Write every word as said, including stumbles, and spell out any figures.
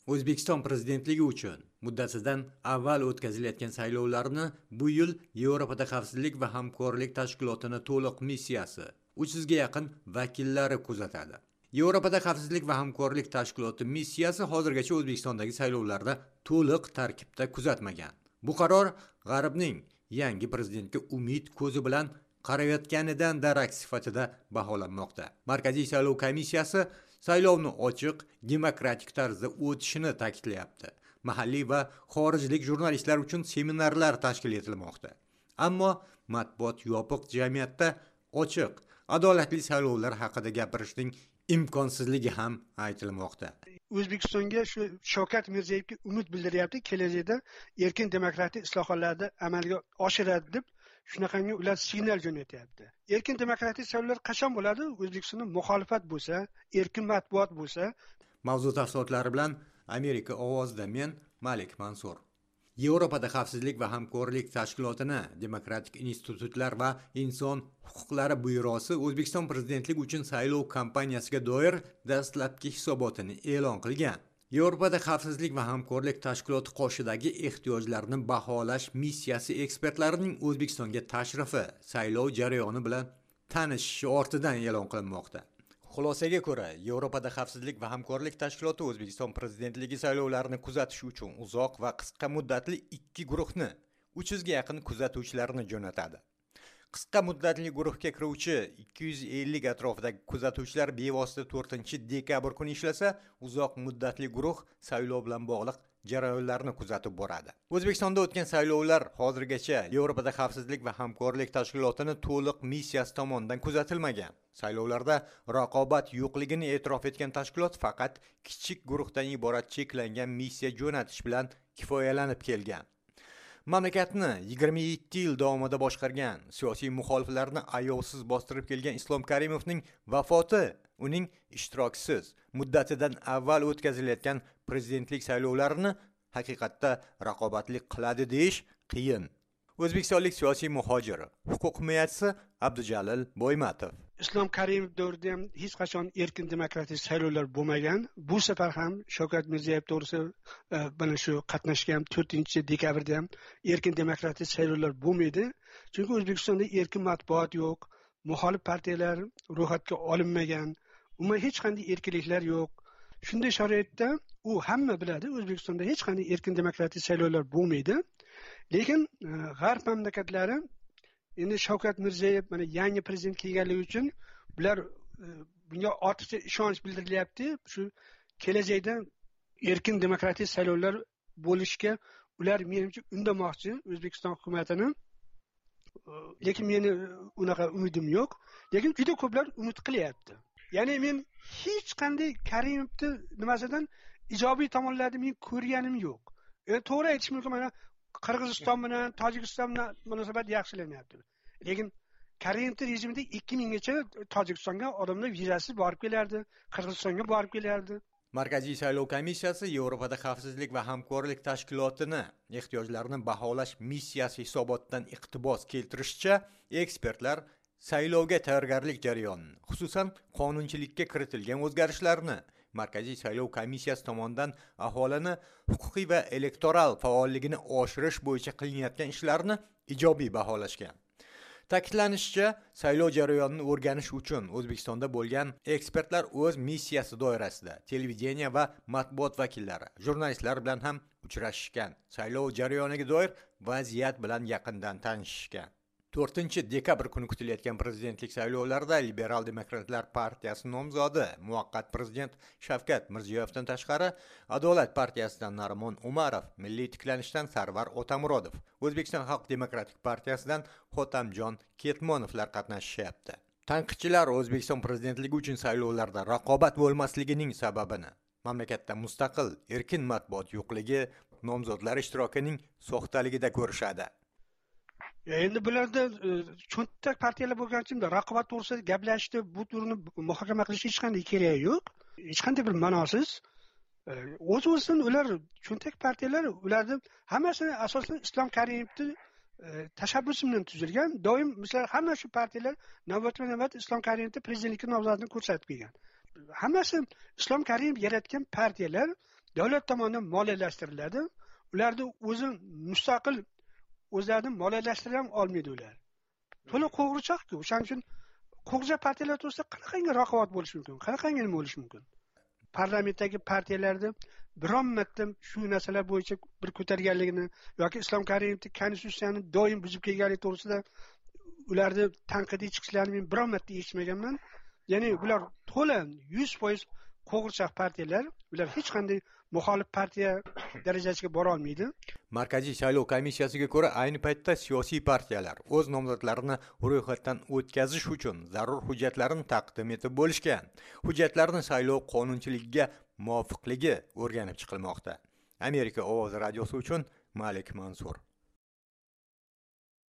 O'zbekiston prezidentligi uchun muddatidan avval o'tkazilayotgan saylovlarni bu yil Yevropada xavfsizlik va hamkorlik tashkilotini to'liq missiyasi uch yuzga yaqin vakillari kuzatadi. Yevropada xavfsizlik va hamkorlik tashkiloti missiyasi hozirgacha O'zbekistondagi saylovlarda to'liq tarkibda kuzatmagan. Bu qaror G'arbning yangi prezidentga umid ko'zi bilan qarayotganidan darak sifatida baholanmoqda. Markaziy saylov komissiyasi saylovni ochiq, demokratik tarzda o'tishini ta'kidlayapti. Mahalliy va xorijlik jurnalistlar uchun seminarlar tashkil etilmoqda. Ammo matbuot yopiq jamiyatda ochiq, adolatli saylovlar haqida gapirishning imkonsizligi ham aytilmoqda. O'zbekistonga shu Shavkat Mirziyoyevga umid bildiryapti, kelajakda erkin demokratik islohotlarni amalga oshiradi deb shunaqangi ular signal jo'natyapti. Erkin demokratik saylovlar qachon bo'ladi? O'zbekistonda muxolifat bo'lsa, erkin matbuot bo'lsa. Mavzu tafsilotlari bilan Amerika ovozida men Malik Mansur. Yevropada xavfsizlik va hamkorlik tashkilotini Demokratik institutlar va inson huquqlari byurosi O'zbekiston prezidentligi uchun saylov kampaniyasiga doir dastlabki hisobotini e'lon qilgan. Yevropada xavfsizlik va hamkorlik tashkiloti qoshidagi ehtiyojlarni baholash missiyasi ekspertlarining O'zbekistonga tashrifi saylov jarayoni bilan tanishishi ortidan e'lon qilinmoqda. Xulosaga ko'ra, Yevropada xavfsizlik va hamkorlik tashkiloti O'zbekiston prezidentligi saylovlarini kuzatish uchun uzoq va qisqa muddatli ikki guruhni uch yuzga yaqin kuzatuvchilarni jo'natadi. Qisqa muddatli guruhga kiruvchi ikki yuz ellik atrofidagi kuzatuvchilar bevosita to'rtinchi dekabr kuni ishlasa, uzoq muddatli guruh saylov bilan bog'liq jarayonlarni kuzatib boradi. O'zbekistonda o'tgan saylovlar hozirgacha Yevropada xavfsizlik va hamkorlik tashkilotini to'liq missiyasi tomonidan kuzatilmagan. Saylovlarda raqobat yo'qligini e'tirof etgan tashkilot faqat kichik guruhdan iborat cheklangan missiya jo'natish bilan kifoyalanib kelgan. Mamlakatni yigirma yetti yil davomida boshqargan, siyosiy muxoliflarni ayovsiz bostirib kelgan Islom Karimovning vafoti uning ishtirokisiz muddatidan avval o'tkazilayotgan prezidentlik saylovlarini haqiqatda raqobatli qiladi deyish qiyin. O'zbekistonlik siyosiy muhojir, huquq himoyachisi Abdujalil Boymatov. Islom Karimov davrida ham hech qachon erkin demokratik saylovlar bo'lmagan. Bu safar ham Shavkat Mirziyoyev to'g'risi mana shu qatnashgan to'rtinchi dekabrda ham erkin demokratik saylovlar bo'lmaydi. Chunki O'zbekistonda erkin matbuot yo'q, muxolif partiyalar ro'yxatga olinmagan, umuman hech qanday erkinliklar yo'q. Shunday sharoitda u hamma biladi, O'zbekistonda hech qanday erkin demokratik saylovlar bo'lmaydi. Lekin G'arb mamlakatlari endi Shavkat Mirziyoyev mana yangi prezident kelganligi uchun bular bunga ortiqcha ishonch bildirilyapti. Shu kelajakda erkin demokratik saylovlar bo'lishga ular menimcha undamoqchi O'zbekiston hukumatini. Lekin meni unaqa umidim yo'q. Lekin juda ko'plar umid qilyapti. Ya'ni men hech qanday Karimovni nimasidan ijobiy tomonlarni men ko'rganim yo'q. Endi to'g'ri aytish mumkin, mana Qirg'iziston bilan Tojikiston bilan munosabat yaxshilanyapti. Lekin Karimov rejimida ikki minggacha Tojikistonga odamlar vizasiz borib kelardi, Qirg'izistonga borib kelardi. Markaziy saylov komissiyasi Yevropada xavfsizlik va hamkorlik tashkilotini ehtiyojlarini baholash missiyasi hisobotidan iqtibos keltirishicha, ekspertlar saylovga tayyorgarlik jarayonini, xususan qonunchilikka kiritilgan o'zgarishlarni Markaziy saylov komissiyasi tomonidan aholini huquqiy va elektoral faolligini oshirish bo'yicha qilinayotgan ishlarni ijobiy baholashgan. Ta'kidlanishicha, saylov jarayonini o'rganish uchun O'zbekistonda bo'lgan ekspertlar o'z missiyasi doirasida televideniya va matbuot vakillari, jurnalistlar bilan ham uchrashishgan, saylov jarayoniga doir vaziyat bilan yaqindan tanishishgan. to'rtinchi dekabr kuni kutilayotgan prezidentlik saylovlarida Liberal Demokratlar partiyasi nomzodi muvaqqat prezident Shavkat Mirziyoyevdan tashqari Adolat partiyasidan Narimon Umarov, Milliy tiklanishdan Sarvar Otamurodov, O'zbekiston Xalq demokratik partiyasidan Hotamjon Ketmonovlar qatnashyapti. Tanqidchilar O'zbekiston prezidentligi uchun saylovlarda raqobat bo'lmasligining sababini mamlakatda mustaqil, erkin matbuot yo'qligi, nomzodlar ishtirokining soxtaligida ko'rishadi. Endi bularda cho'ntak partiyalar bo'lgani uchun raqobat to'g'risida gaplashishda bu turni muhokama qilish hech qanday keragi yo'q. Hech qanday bir ma'nosiz. O'z-o'zidan ular cho'ntak partiyalar ularni hammasi asosan Islom Karimovni tashabbusi bilan tuzilgan. Doim misol hamma shu partiyalar navbatma-navbat Islom Karimovni prezidentlikka nomzodini ko'rsatib kelgan. Hammasi Islom Karimov yaratgan partiyalar davlat tomonidan moliyalashtiriladi. Ularni o'zi mustaqil o'zlarini moliyalashtira ham olmaydi ular. To'la qo'g'irchoq-ku. O'shaning uchun qo'g'ircha partiyalar to'g'risida qanaqangi raqobat bo'lishi mumkin? Qanaqangi nima bo'lishi mumkin? Parlamentdagi partiyalarda biron marta shu narsalar bo'yicha bir ko'targanligini yoki Islom Karimovning konstitutsiyani doim buzib kelganligi to'g'risida ularni tanqidiy chiqishlarini men biron marta eshitmaganman. Ya'ni bular to'la yuz foiz qo'g'irchoq partiyalar, ular hech qanday muxolif partiya darajasiga bora olmaydi. Markaziy saylov komissiyasiga ko'ra, ayni paytda siyosiy partiyalar o'z nomzodlarini ro'yxatdan o'tkazish uchun zarur hujjatlarni taqdim etib bo'lishgan. Hujjatlarni saylov qonunchiligiga muvofiqligi o'rganib chiqilmoqda. Amerika ovozi radiosi uchun Malik Mansur.